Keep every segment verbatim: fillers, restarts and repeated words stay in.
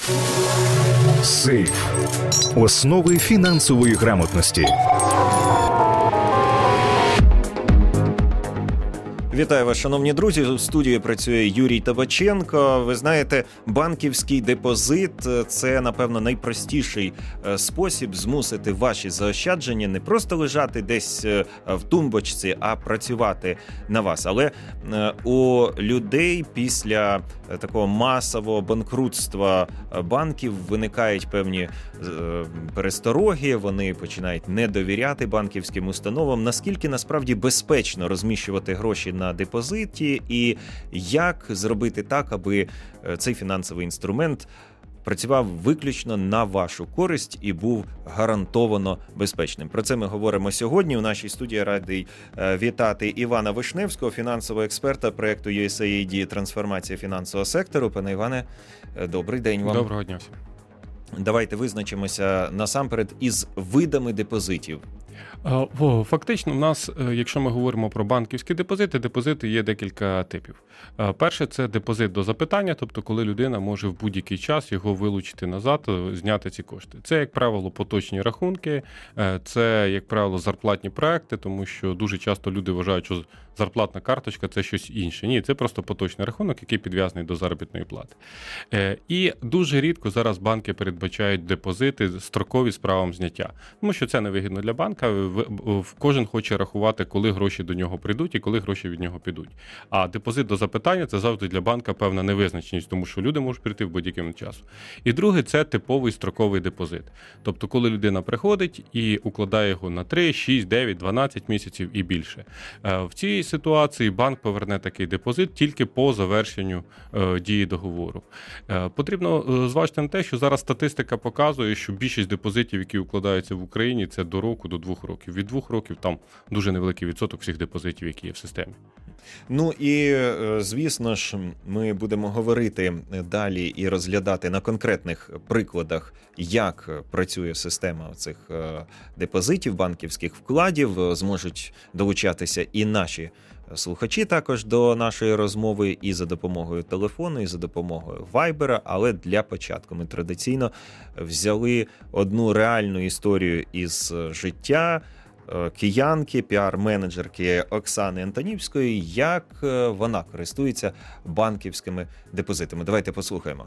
Сейф. Основи фінансової грамотності. Вітаю вас, шановні друзі. У студії працює Юрій Табаченко. Ви знаєте, банківський депозит – це, напевно, найпростіший спосіб змусити ваші заощадження не просто лежати десь в тумбочці, а працювати на вас. Але у людей після такого масового банкрутства банків виникають певні перестороги, вони починають не довіряти банківським установам. Наскільки насправді безпечно розміщувати гроші на депозиті і як зробити так, аби цей фінансовий інструмент працював виключно на вашу користь і був гарантовано безпечним. Про це ми говоримо сьогодні. У нашій студії радий вітати Івана Вишневського, фінансового експерта проєкту ю ес ей ай ді «Трансформація фінансового сектору». Пане Іване, добрий день вам. Доброго дня всім. Давайте визначимося насамперед із видами депозитів. Фактично, в нас, якщо ми говоримо про банківські депозити, депозити є декілька типів. Перше – це депозит до запитання, тобто коли людина може в будь-який час його вилучити назад, зняти ці кошти. Це, як правило, поточні рахунки, це, як правило, зарплатні проекти, тому що дуже часто люди вважають, що зарплатна карточка – це щось інше. Ні, це просто поточний рахунок, який підв'язаний до заробітної плати. І дуже рідко зараз банки передбачають депозити строкові з правом зняття, тому що це невигідно для банка. Кожен хоче рахувати, коли гроші до нього прийдуть і коли гроші від нього підуть. А депозит до запитання – це завжди для банка певна невизначеність, тому що люди можуть прийти в будь-яким часу. І друге – це типовий строковий депозит. Тобто, коли людина приходить і укладає його на три, шість, дев'ять, дванадцять місяців і більше. В цій ситуації банк поверне такий депозит тільки по завершенню дії договору. Потрібно зважити на те, що зараз статистика показує, що більшість депозитів, які укладаються в Україні, це до року, до двох років. Від двох років там дуже невеликий відсоток всіх депозитів, які є в системі. Ну і, звісно ж, ми будемо говорити далі і розглядати на конкретних прикладах, як працює система цих депозитів, банківських вкладів. Зможуть долучатися і наші слухачі також до нашої розмови і за допомогою телефону, і за допомогою вайбера. Але для початку ми традиційно взяли одну реальну історію із життя киянки, піар-менеджерки Оксани Антонівської, як вона користується банківськими депозитами. Давайте послухаємо.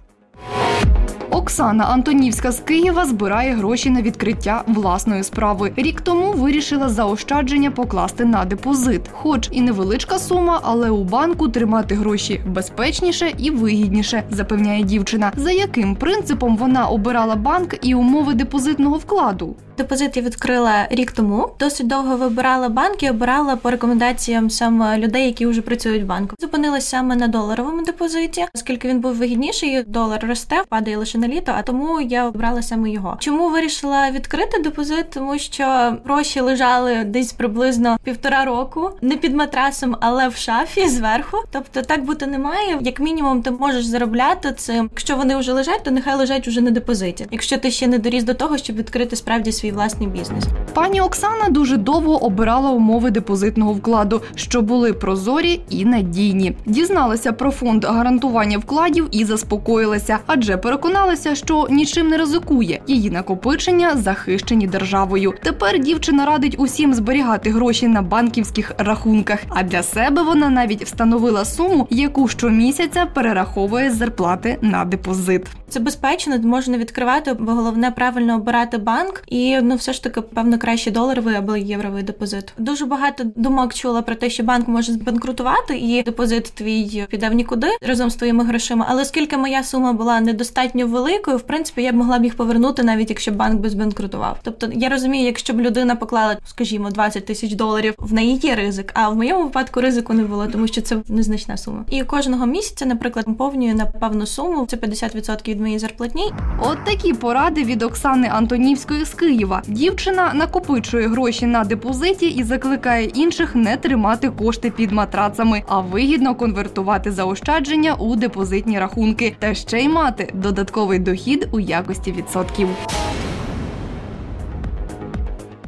Оксана Антонівська з Києва збирає гроші на відкриття власної справи. Рік тому вирішила заощадження покласти на депозит. Хоч і невеличка сума, але у банку тримати гроші безпечніше і вигідніше, запевняє дівчина. За яким принципом вона обирала банк і умови депозитного вкладу? Депозит я відкрила рік тому. Досить довго вибирала банк і обирала по рекомендаціям саме людей, які вже працюють в банку. Зупинилась саме на доларовому депозиті, оскільки він був вигідніший, долар росте, падає лише на літо, а тому я обрала саме його. Чому вирішила відкрити депозит? Тому що гроші лежали десь приблизно півтора року, не під матрасом, але в шафі зверху. Тобто так бути не має. Як мінімум ти можеш заробляти цим. Якщо вони вже лежать, то нехай лежать уже на депозиті. Якщо ти ще не доріс до того, щоб відкрити справді свій власний бізнес. Пані Оксана дуже довго обирала умови депозитного вкладу, що були прозорі і надійні. Дізналася про фонд гарантування вкладів і заспокоїлася, адже переконалася, що нічим не ризикує. Її накопичення захищені державою. Тепер дівчина радить усім зберігати гроші на банківських рахунках, а для себе вона навіть встановила суму, яку щомісяця перераховує з зарплати на депозит. Це безпечно, можна відкривати, бо головне правильно обирати банк і, ну, все ж таки, певно, краще доларовий або євровий депозит. Дуже багато думок чула про те, що банк може збанкрутувати і депозит твій піде в нікуди разом з твоїми грошима, але оскільки моя сума була недостатньо великою, в принципі, я б могла б їх повернути, навіть якщо банк би збанкрутував. Тобто, я розумію, якщо б людина поклала, скажімо, двадцять тисяч доларів, в неї є ризик, а в моєму випадку ризику не було, тому що це незначна сума. І кожного місяця, наприклад, поповнюю на певну суму, це п'ятдесят відсотків від моєї зарплатні. От такі поради від Оксани Антонівської з Києва. Дівчина накопичує гроші на депозиті і закликає інших не тримати кошти під матрацами, а вигідно конвертувати заощадження у депозитні рахунки та ще й мати додатковий дохід у якості відсотків.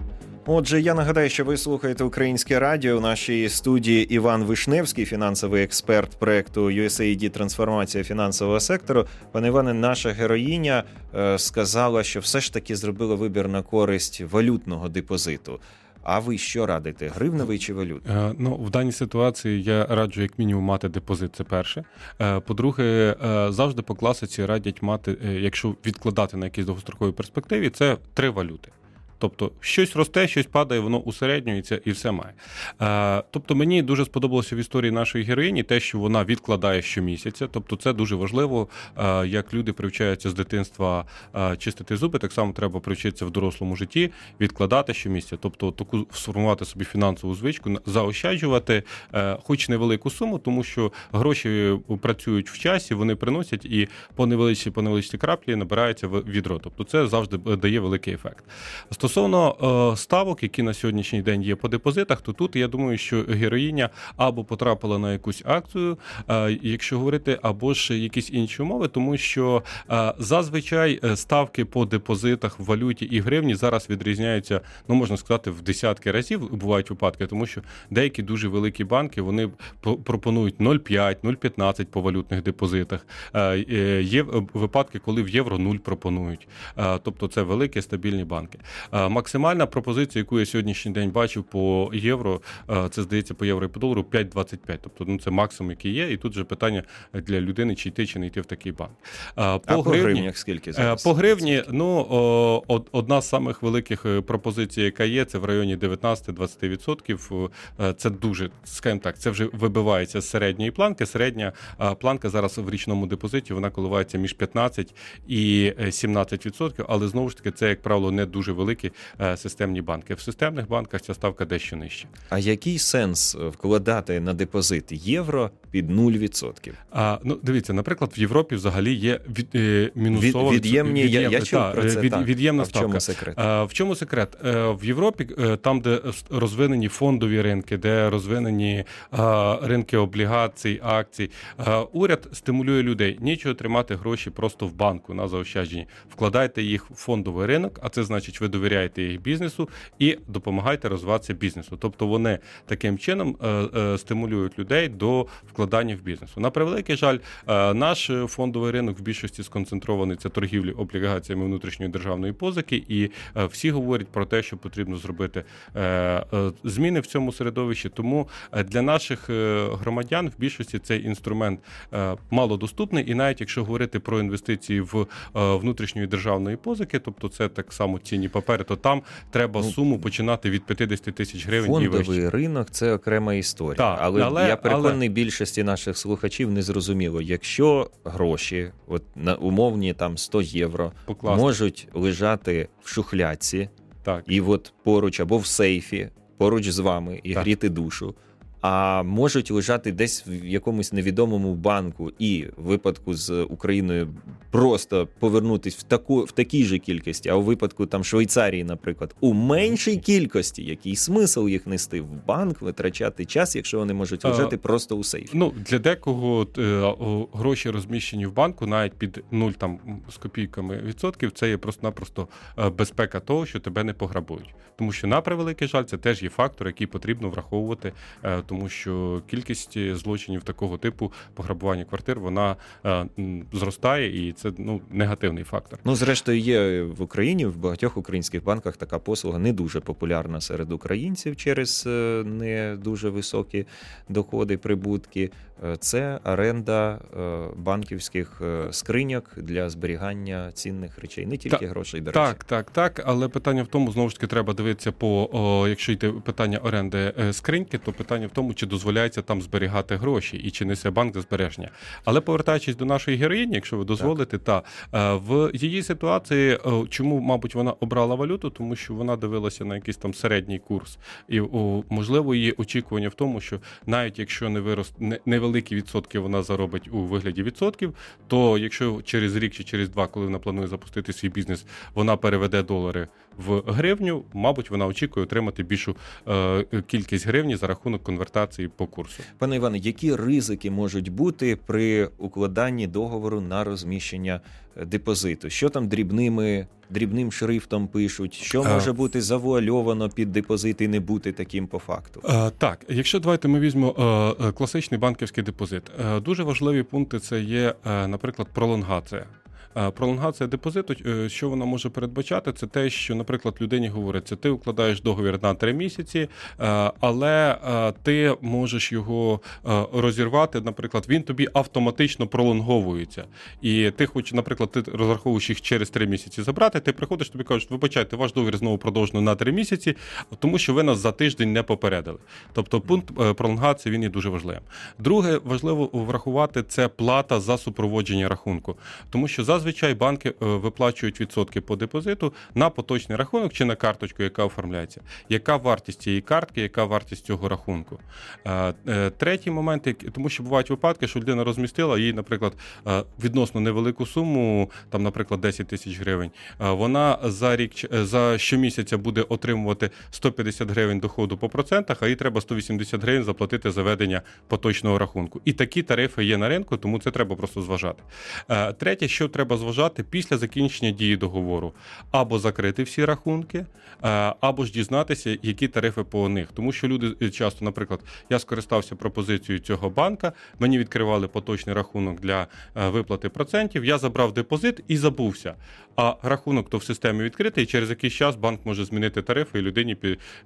Отже, я нагадаю, що ви слухаєте Українське радіо. У нашій студії Іван Вишневський, фінансовий експерт проекту ю ес ей ай ді «Трансформація фінансового сектору». Пане Іване, наша героїня е, сказала, що все ж таки зробила вибір на користь валютного депозиту. А ви що радите, гривневий чи валютний? Е, ну, в даній ситуації я раджу як мінімум мати депозит, це перше. Е, по-друге, е, завжди по класиці радять мати, е, якщо відкладати на якійсь довгостроковій перспективі, це три валюти. Тобто щось росте, щось падає, воно усереднюється і все має. Е, тобто мені дуже сподобалося в історії нашої героїні те, що вона відкладає щомісяця. Тобто це дуже важливо, е, як люди привчаються з дитинства е, чистити зуби, так само треба привчитися в дорослому житті, відкладати щомісяця. Тобто таку сформувати собі фінансову звичку, заощаджувати е, хоч невелику суму, тому що гроші працюють в часі, вони приносять і по невеличкій, по невеличкій краплі набирається в відро. Тобто це завжди дає великий ефект. Стосовно е, ставок, які на сьогоднішній день є по депозитах, то тут я думаю, що героїня або потрапила на якусь акцію, е, якщо говорити, або ж якісь інші умови, тому що е, зазвичай ставки по депозитах в валюті і гривні зараз відрізняються, ну можна сказати, в десятки разів бувають випадки, тому що деякі дуже великі банки, вони пропонують нуль цілих п'ять, нуль цілих п'ятнадцять по валютних депозитах. Е, е, є випадки, коли в євро нуль пропонують. Е, тобто це великі стабільні банки. Максимальна пропозиція, яку я сьогоднішній день бачив по євро, це, здається, по євро і по долару п'ять двадцять п'ять. Тобто ну, це максимум, який є. І тут же питання для людини, чи йти, чи не йти в такий банк. По, а гривні, по гривнях скільки зараз? По гривні, ну, одна з самих великих пропозицій, яка є, це в районі дев'ятнадцять-двадцять відсотків. Це дуже, скажімо так, це вже вибивається з середньої планки. Середня планка зараз в річному депозиті, вона коливається між п'ятнадцять і сімнадцять відсотків, але знову ж таки це, як правило, не дуже великі системні банки. В системних банках ця ставка дещо нижча. А який сенс вкладати на депозит євро під нуль відсотків? А, ну, дивіться, наприклад, в Європі взагалі є від, е, мінусова... Від, від'ємні, від'єм, я, я чув та, про це, від, так. Від'ємна а в чому ставка. секрет? А, в чому секрет? В Європі, там, де розвинені фондові ринки, де розвинені а, ринки облігацій, акцій, а, уряд стимулює людей. Нічого тримати гроші просто в банку на заощадженні. Вкладайте їх в фондовий ринок, а це значить, ви довіряєте їх бізнесу і допомагаєте розвиватися бізнесу. Тобто вони таким чином е, е, стимулюють людей до вкладання в бізнесу. На превеликий жаль, е, наш фондовий ринок в більшості сконцентрований, це торгівлі облігаціями внутрішньої державної позики, і е, всі говорять про те, що потрібно зробити е, е, зміни в цьому середовищі. Тому для наших е, громадян в більшості цей інструмент е, малодоступний, і навіть якщо говорити про інвестиції в е, внутрішньої державної позики, тобто це так само цінні папери, то там треба ну, суму починати від п'ятдесят тисяч гривень і вище. Фондовий ринок – це окрема історія. Так, але, але я переконаний, але... більшості наших слухачів не зрозуміло, якщо гроші, от на умовні там сто євро, Покласти. можуть лежати в шухлядці, так. і от поруч або в сейфі, поруч з вами, і так. гріти душу, а можуть лежати десь в якомусь невідомому банку і в випадку з Україною просто повернутися в таку в такій же кількості, а у випадку там Швейцарії, наприклад, у меншій кількості, який смисл їх нести в банк, витрачати час, якщо вони можуть лежати а, просто у сейфі? Ну, для декого е, гроші розміщені в банку навіть під нуль там з копійками відсотків, це є просто-напросто безпека того, що тебе не пограбують. Тому що, на превеликий жаль, це теж є фактор, який потрібно враховувати, е, тому що кількість злочинів такого типу, пограбування квартир, вона е, зростає, і це ну, негативний фактор. Ну, зрештою, є в Україні, в багатьох українських банках така послуга не дуже популярна серед українців через не дуже високі доходи, прибутки. Це оренда банківських скриньок для зберігання цінних речей, не тільки так, грошей, до речі. Так, так, так, але питання в тому, знову ж таки, треба дивитися по, о, якщо йде питання оренди скриньки, то питання в тому, чи дозволяється там зберігати гроші і чи несе банк за збереження. Але повертаючись до нашої героїні, якщо ви дозволите, так. та в її ситуації, чому, мабуть, вона обрала валюту, тому що вона дивилася на якийсь там середній курс. І, о, можливо, її очікування в тому, що навіть якщо не вирос, не, невеликі відсотки вона заробить у вигляді відсотків, то якщо через рік чи через два, коли вона планує запустити свій бізнес, вона переведе долари в гривню, мабуть, вона очікує отримати більшу е, кількість гривні за рахунок конвертації по курсу. Пане Іване, які ризики можуть бути при укладанні договору на розміщення депозиту? Що там дрібними, дрібним шрифтом пишуть? Що може бути завуальовано під депозит і не бути таким по факту? Е, так, якщо давайте ми візьмемо е, класичний банківський депозит. Е, дуже важливі пункти це є, е, наприклад, пролонгація. Пролонгація депозиту, що вона може передбачати, це те, що, наприклад, людині говориться, ти укладаєш договір на три місяці, але ти можеш його розірвати, наприклад, він тобі автоматично пролонговується. І ти хочеш, наприклад, ти розраховуєш їх через три місяці забрати, ти приходиш, тобі кажуть, вибачайте, ваш договір знову продовжено на три місяці, тому що ви нас за тиждень не попередили. Тобто пункт пролонгації, він є дуже важливим. Друге, важливо врахувати, це плата за супроводження рахунку. Тому що зазвичай Зазвичай банки виплачують відсотки по депозиту на поточний рахунок чи на карточку, яка оформляється. Яка вартість цієї картки, яка вартість цього рахунку? Третій момент, тому що бувають випадки, що людина розмістила їй, наприклад, відносно невелику суму, там, наприклад, десять тисяч гривень, вона за рік, за щомісяця буде отримувати сто п'ятдесят гривень доходу по процентах, а їй треба сто вісімдесят гривень заплатити за ведення поточного рахунку. І такі тарифи є на ринку, тому це треба просто зважати. Третє, що треба зважати після закінчення дії договору. Або закрити всі рахунки, або ж дізнатися, які тарифи по них. Тому що люди часто, наприклад, я скористався пропозицією цього банка, мені відкривали поточний рахунок для виплати процентів, я забрав депозит і забувся. А рахунок то в системі відкритий, і через якийсь час банк може змінити тарифи, і людині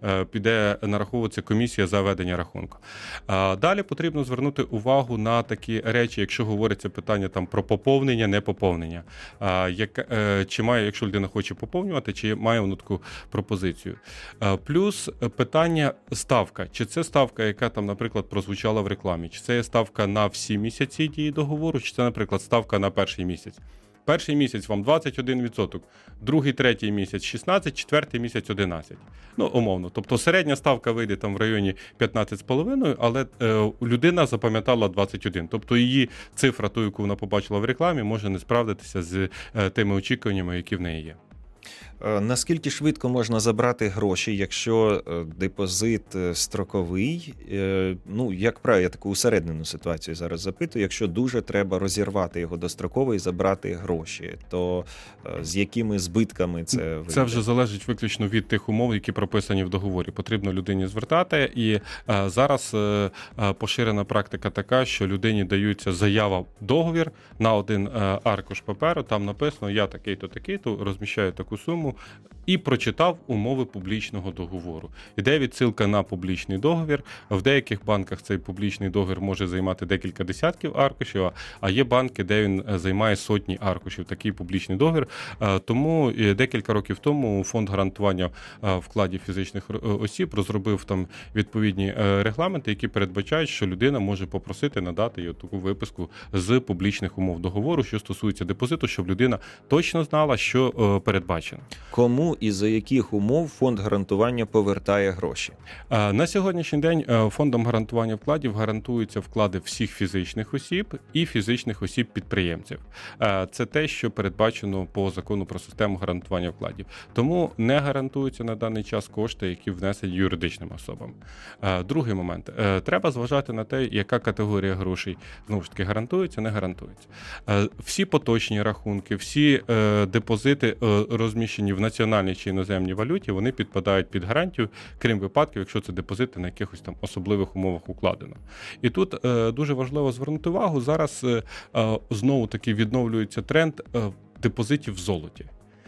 піде нараховуватися комісія за ведення рахунку. Далі потрібно звернути увагу на такі речі, якщо говориться питання там про поповнення, не поповнення. Як, чи має, якщо людина хоче поповнювати, чи має вона таку пропозицію. Плюс питання ставка. Чи це ставка, яка там, наприклад, прозвучала в рекламі? Чи це є ставка на всі місяці дії договору, чи це, наприклад, ставка на перший місяць? Перший місяць вам двадцять один відсоток, другий, третій місяць шістнадцять, четвертий місяць одинадцять. Ну, умовно. Тобто середня ставка вийде там в районі п'ятнадцять з половиною, але е, людина запам'ятала двадцять один. Тобто її цифра, ту, яку вона побачила в рекламі, може не справдитися з е, тими очікуваннями, які в неї є. Наскільки швидко можна забрати гроші, якщо депозит строковий? Ну, як правило, я таку усереднену ситуацію зараз запитую. Якщо дуже треба розірвати його достроково і забрати гроші, то з якими збитками це вийде? Це вже залежить виключно від тих умов, які прописані в договорі. Потрібно людині звертати. І зараз поширена практика така, що людині даються заява, договір на один аркуш паперу, там написано «я такий-то, такий-то, розміщаю таку суму», і прочитав умови публічного договору. Іде відсилка на публічний договір. В деяких банках цей публічний договір може займати декілька десятків аркушів, а є банки, де він займає сотні аркушів, такий публічний договір. Тому декілька років тому Фонд гарантування вкладів фізичних осіб розробив там відповідні регламенти, які передбачають, що людина може попросити надати їй таку виписку з публічних умов договору, що стосується депозиту, щоб людина точно знала, що передбачено. Кому і за яких умов фонд гарантування повертає гроші? На сьогоднішній день фондом гарантування вкладів гарантуються вклади всіх фізичних осіб і фізичних осіб-підприємців. Це те, що передбачено по закону про систему гарантування вкладів. Тому не гарантуються на даний час кошти, які внесені юридичним особам. Другий момент. Треба зважати на те, яка категорія грошей, знову ж таки, гарантується, не гарантується. Всі поточні рахунки, всі депозити, розміщені в національній чи іноземній валюті, вони підпадають під гарантію, крім випадків, якщо це депозити на якихось там особливих умовах укладено. І тут е, дуже важливо звернути увагу, зараз е, знову таки відновлюється тренд е, депозитів в золоті.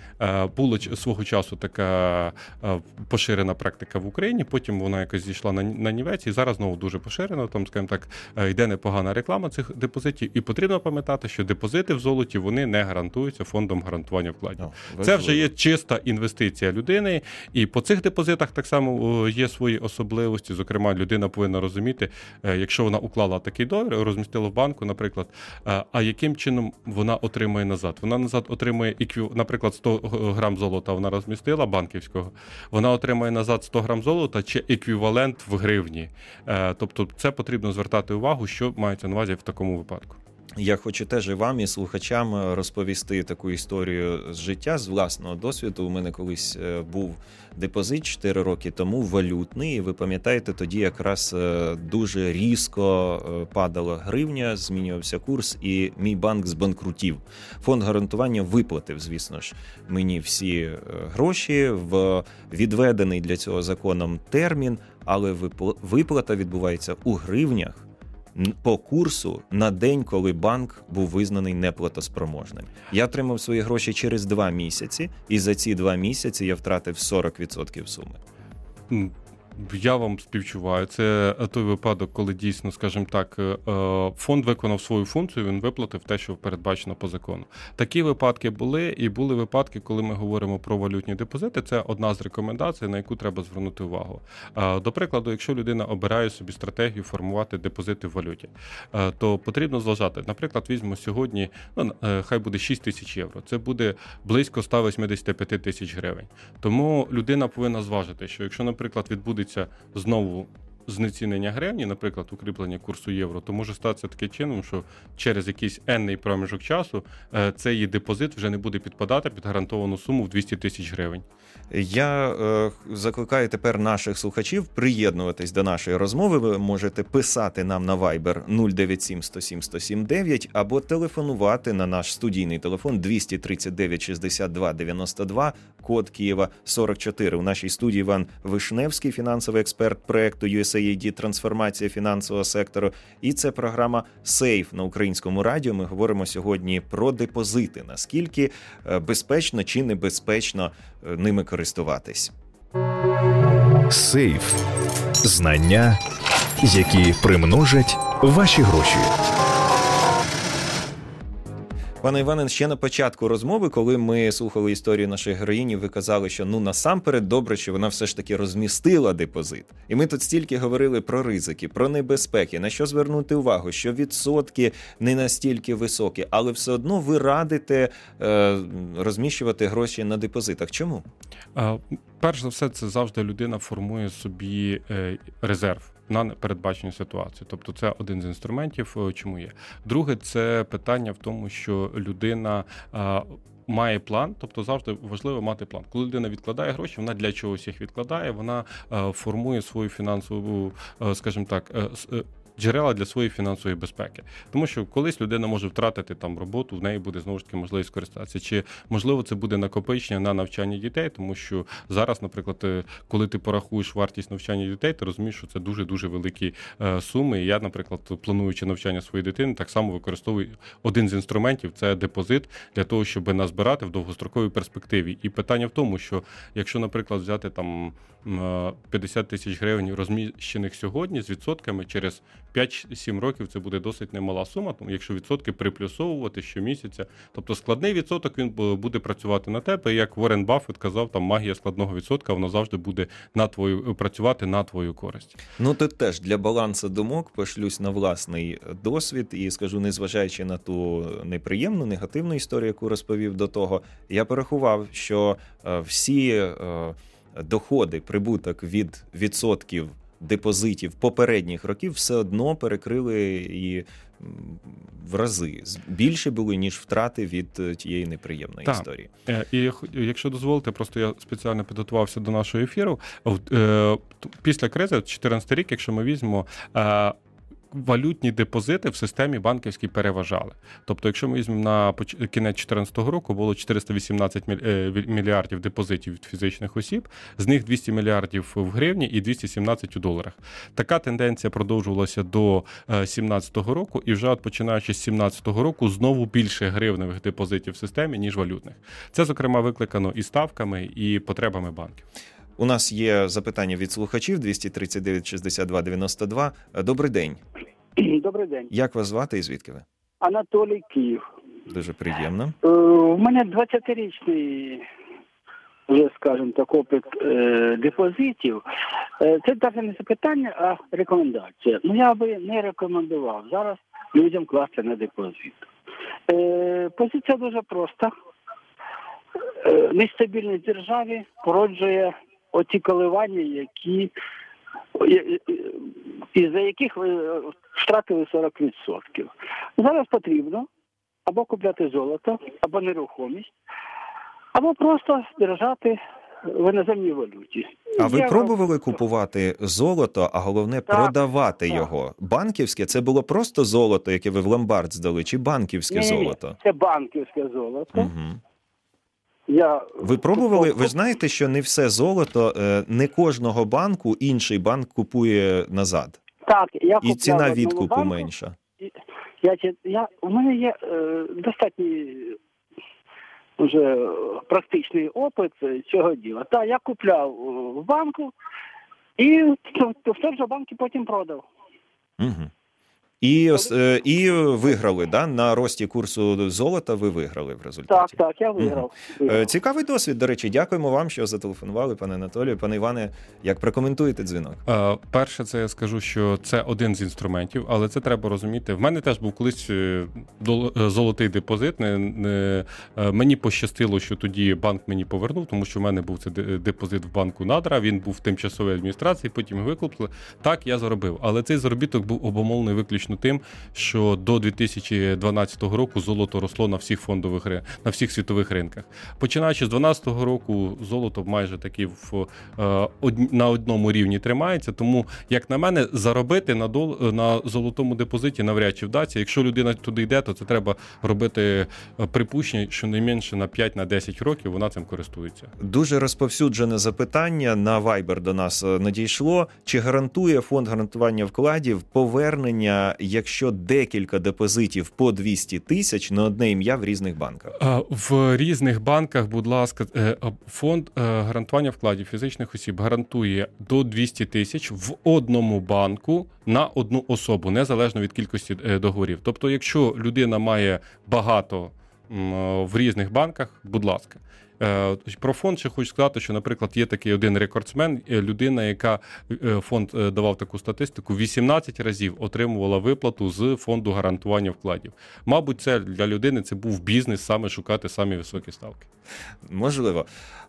Була свого часу така поширена практика в Україні, потім вона якось зійшла на, на нівець, і зараз знову дуже поширена, там, скажімо так, йде непогана реклама цих депозитів, і потрібно пам'ятати, що депозити в золоті, вони не гарантуються фондом гарантування вкладів. О, це вже є чиста інвестиція людини, і по цих депозитах так само є свої особливості, зокрема, людина повинна розуміти, якщо вона уклала такий договір, розмістила в банку, наприклад, а яким чином вона отримує назад? Вона назад отримує, наприклад, сто грам золота вона розмістила банківського, вона отримає назад сто грам золота чи еквівалент в гривні. Тобто це потрібно звертати увагу, що мається на увазі в такому випадку. Я хочу теж і вам, і слухачам розповісти таку історію з життя, з власного досвіду. У мене колись був депозит чотири роки тому, валютний, і ви пам'ятаєте, тоді якраз дуже різко падала гривня, змінювався курс, і мій банк збанкрутів. Фонд гарантування виплатив, звісно ж, мені всі гроші в відведений для цього законом термін, але виплата відбувається у гривнях, по курсу на день, коли банк був визнаний неплатоспроможним. Я отримав свої гроші через два місяці, і за ці два місяці я втратив сорок відсотків суми. Я вам співчуваю. Це той випадок, коли дійсно, скажімо так, фонд виконав свою функцію, він виплатив те, що передбачено по закону. Такі випадки були, і були випадки, коли ми говоримо про валютні депозити. Це одна з рекомендацій, на яку треба звернути увагу. До прикладу, якщо людина обирає собі стратегію формувати депозити в валюті, то потрібно зважати. Наприклад, візьмемо сьогодні, ну, хай буде шість тисяч євро. Це буде близько сто вісімдесят п'ять тисяч гривень. Тому людина повинна зважити, що якщо, наприклад, відбудеться знову знецінення гривні, наприклад, укріплення курсу євро, то може статися таким чином, що через якийсь енний проміжок часу цей її депозит вже не буде підпадати під гарантовану суму в двісті тисяч гривень. Я е, закликаю тепер наших слухачів приєднуватись до нашої розмови. Ви можете писати нам на Viber нуль дев'ять сім сто сім сто сім дев'ять або телефонувати на наш студійний телефон двісті тридцять дев'ять шістдесят два дев'яносто два, код Києва сорок чотири. У нашій студії Іван Вишневський, фінансовий експерт проекту ю ес ей ай ді «Трансформація фінансового сектору». І це програма «Сейф» на Українському радіо. Ми говоримо сьогодні про депозити. Наскільки безпечно чи небезпечно ними користуватись. Сейф. Знання, які примножать ваші гроші. Пане Іване, ще на початку розмови, коли ми слухали історію нашої героїні, ви казали, що ну насамперед добре, що вона все ж таки розмістила депозит. І ми тут стільки говорили про ризики, про небезпеки, на що звернути увагу, що відсотки не настільки високі, але все одно ви радите е, розміщувати гроші на депозитах. Чому? А, перш за все, це завжди людина формує собі е, резерв на непередбачені ситуації. Тобто це один з інструментів, чому є. Друге, це питання в тому, що людина а, має план, тобто завжди важливо мати план. Коли людина відкладає гроші, вона для чогось їх відкладає, вона а, формує свою фінансову, а, скажімо так, а, джерела для своєї фінансової безпеки. Тому що колись людина може втратити там роботу, в неї буде знову ж таки можливість скористатися. Чи можливо це буде накопичення на навчання дітей, тому що зараз, наприклад, коли ти порахуєш вартість навчання дітей, ти розумієш, що це дуже-дуже великі е, суми. І я, наприклад, плануючи навчання своєї дитини, так само використовую один з інструментів – це депозит для того, щоб назбирати в довгостроковій перспективі. І питання в тому, що якщо, наприклад, взяти там п'ятдесят тисяч гривень розміщених сьогодні з відсотками, через п'ять-сім років це буде досить немала сума, тому якщо відсотки приплюсовувати щомісяця. Тобто складний відсоток, він буде працювати на тебе, як Уоррен Баффет казав, там магія складного відсотка, вона завжди буде на твою, працювати на твою користь. Ну тут теж для балансу думок пошлюсь на власний досвід і скажу, незважаючи на ту неприємну, негативну історію, яку розповів до того, я порахував, що всі доходи, прибуток від відсотків депозитів попередніх років все одно перекрили і в рази більше були, ніж втрати від тієї неприємної так. історії. І якщо дозволите, просто я спеціально підготувався до нашого ефіру. Після кризи, чотирнадцятий рік, якщо ми візьмемо, валютні депозити в системі банківській переважали. Тобто, якщо ми візьмемо на кінець чотирнадцятого року, було чотириста вісімнадцять мільярдів депозитів від фізичних осіб, з них двісті мільярдів в гривні і двісті сімнадцять у доларах. Така тенденція продовжувалася до сімнадцятого року, і вже от починаючи з сімнадцятого року знову більше гривневих депозитів в системі, ніж валютних. Це, зокрема, викликано і ставками, і потребами банків. У нас є запитання від слухачів двісті тридцять дев'ять шістдесят два дев'яносто два. Добрий день. Добрий день. Як вас звати і звідки ви? Анатолій, Київ. Дуже приємно. Е, у мене двадцятирічний, вже, скажімо так, опит е, депозитів. Е, це навіть не запитання, а рекомендація. Ну, я би не рекомендував зараз людям класти на депозит. Е, позиція дуже проста. Е, нестабільність держави породжує оті коливання, які із-за яких ви втратили сорок відсотків. Зараз потрібно або купляти золото, або нерухомість, або просто держати в іноземній валюті. А ви Я пробували вам- купувати золото, а головне Так, продавати так. його? Банківське це було просто золото, яке ви в ломбард здали, чи банківське Ні-ні-ні, золото? це банківське золото. Угу. Я... Ви пробували? Ви знаєте, що не все золото, е, не кожного банку інший банк купує назад, Так, я і купляв ціна в одному відкупу банку. менша. Я, я, я, у мене є е, достатній вже практичний опит цього діла. Так, я купляв е, в банку і в, в той же банк потім продав. Угу. І, ос- е, і виграли, да? На рості курсу золота ви виграли в Так, результаті. так, я виграв. Е, виграв. Цікавий досвід, до речі. Дякуємо вам, що зателефонували, пане Анатолію. Пане Іване, як прокоментуєте дзвінок? Е, Перше, це я скажу, що це один з інструментів, але це треба розуміти. В мене теж був колись е, дол- е, золотий депозит. Не, не, е, мені пощастило, що тоді банк мені повернув, тому що в мене був цей де- депозит в банку Надра, він був в тимчасовій адміністрації, потім викупили. Так, я заробив. Але цей заробіток був обумовлений виключно тим, що до дві тисячі дванадцятого року золото росло на всіх фондових ри- на всіх світових ринках. Починаючи з дванадцятого року, золото майже таки в, е, од- на одному рівні тримається. Тому, як на мене, заробити на дол на золотому депозиті навряд чи вдасться. Якщо людина туди йде, то це треба робити е, припущення, що не менше на п'ять-десять років вона цим користується. Дуже розповсюджене запитання на Viber до нас е, надійшло. Чи гарантує фонд гарантування вкладів повернення, якщо декілька депозитів по двісті тисяч на одне ім'я в різних банках? Е, В різних банках, будь ласка, е, фонд е, гарантування вкладів фізичних осіб гарантує до двісті тисяч в одному банку на одну особу, незалежно від кількості е, договорів. Тобто, якщо людина має багато м, в різних банках, будь ласка. Е, Про фонд ще хочу сказати, що, наприклад, є такий один рекордсмен, е, людина, яка, е, фонд е, давав таку статистику, вісімнадцять разів отримувала виплату з фонду гарантування вкладів. Мабуть, це для людини це був бізнес саме шукати самі високі ставки. Можливо.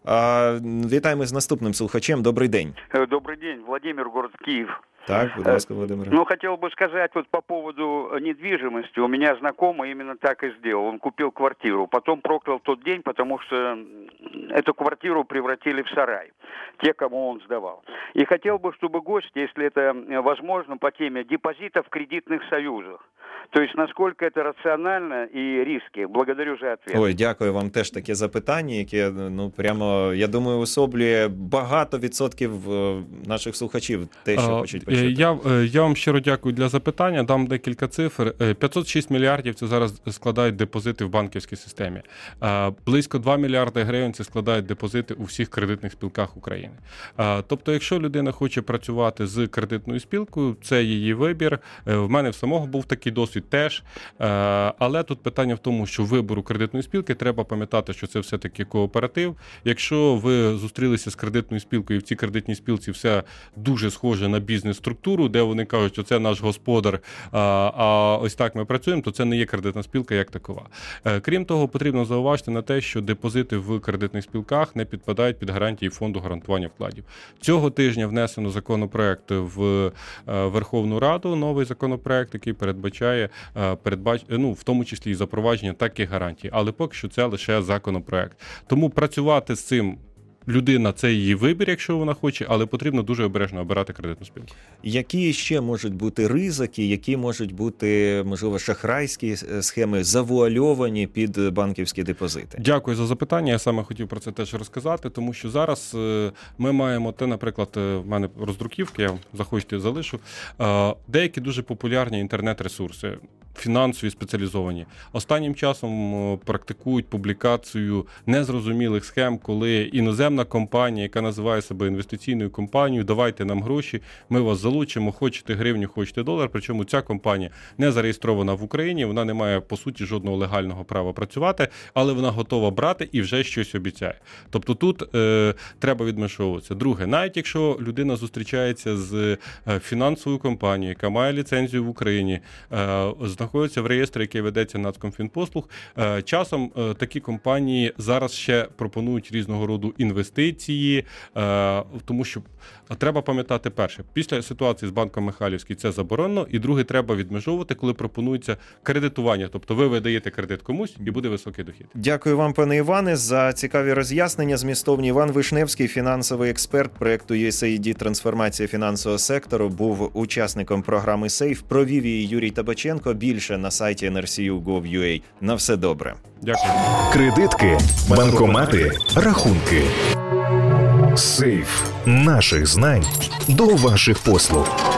А, вітаємо з наступним слухачем. Добрий день. Добрый день, Владимир, город Киев. Так, будь ласка, Володимире. Ну, хотел бы сказать вот по поводу недвижимости. У меня знакомый именно так и сделал. Он купил квартиру, потом проклял тот день, потому что эту квартиру превратили в сарай, те, кому он сдавал. И хотел бы, чтобы гость, если это возможно, по теме депозитов в кредитных союзах. То есть, насколько это рационально и риски. Благодарю за ответ. Ой, дякую вам теж таке запитання, яке, ну, прямо, я думаю, особлює багато відсотків е, наших слухачів, те, що А, хочуть е, почути. Я, е, я вам щиро дякую для запитання. Дам декілька цифр. Е, п'ятсот шість мільярдів це зараз складають депозити в банківській системі. Е, Близько два мільярди гривень це складають депозити у всіх кредитних спілках України. Е, Тобто, якщо людина хоче працювати з кредитною спілкою, це її вибір. Е, В мене в самого був такий досвід теж. Е, Але тут питання в тому, що вибору кредитної спілки треба пам'ятати, що це все-таки кооператив. Якщо ви зустрілися з кредитною спілкою, і в цій кредитній спілці все дуже схоже на бізнес-структуру, де вони кажуть, що це наш господар, а, а ось так ми працюємо, то це не є кредитна спілка як такова. Е, Крім того, потрібно зауважити на те, що депозити в кредитних спілках не підпадають під гарантії фонду гарантування вкладів. Цього тижня внесено законопроект в е, Верховну Раду, новий законопроект, який передбачає, е, передбач... ну, в тому числі і запровадження таких гарантій. Але поки що це лише законопроект. Тому працювати з цим людина – це її вибір, якщо вона хоче, але потрібно дуже обережно обирати кредитну спілку. Які ще можуть бути ризики, які можуть бути, можливо, шахрайські схеми завуальовані під банківські депозити? Дякую за запитання. Я саме хотів про це теж розказати, тому що зараз е, ми маємо те, наприклад, е, в мене роздруківки, я захочете залишу, е, деякі дуже популярні інтернет-ресурси, фінансові, спеціалізовані. Останнім часом е, практикують публікацію незрозумілих схем, коли іноземна компанія, яка називає себе інвестиційною компанією, давайте нам гроші, ми вас залучимо, хочете гривню, хочете долар, причому ця компанія не зареєстрована в Україні, вона не має, по суті, жодного легального права працювати, але вона готова брати і вже щось обіцяє. Тобто тут е, треба відмежовуватися. Друге, навіть якщо людина зустрічається з е, фінансовою компанією, яка має ліцензію в Україні, е, знаходяться в реєстрі, який ведеться Нацкомфінпослуг. Часом такі компанії зараз ще пропонують різного роду інвестиції, тому що треба пам'ятати перше, після ситуації з банком Михайлівський це заборонено, і друге, треба відмежовувати, коли пропонується кредитування, тобто ви видаєте кредит комусь і буде високий дохід. Дякую вам, пане Іване, за цікаві роз'яснення. Змістовні. Іван Вишневський, фінансовий експерт проєкту ю ес ей ай ді «Трансформація фінансового сектору», був учасником програми «Сейф». Провів її Юрій Табаченко. Більше на сайті ен ар сі ю крапка гов крапка ю а. На все добре. Дякую. Кредитки, банкомати, рахунки. Сейф наших знань до ваших послуг.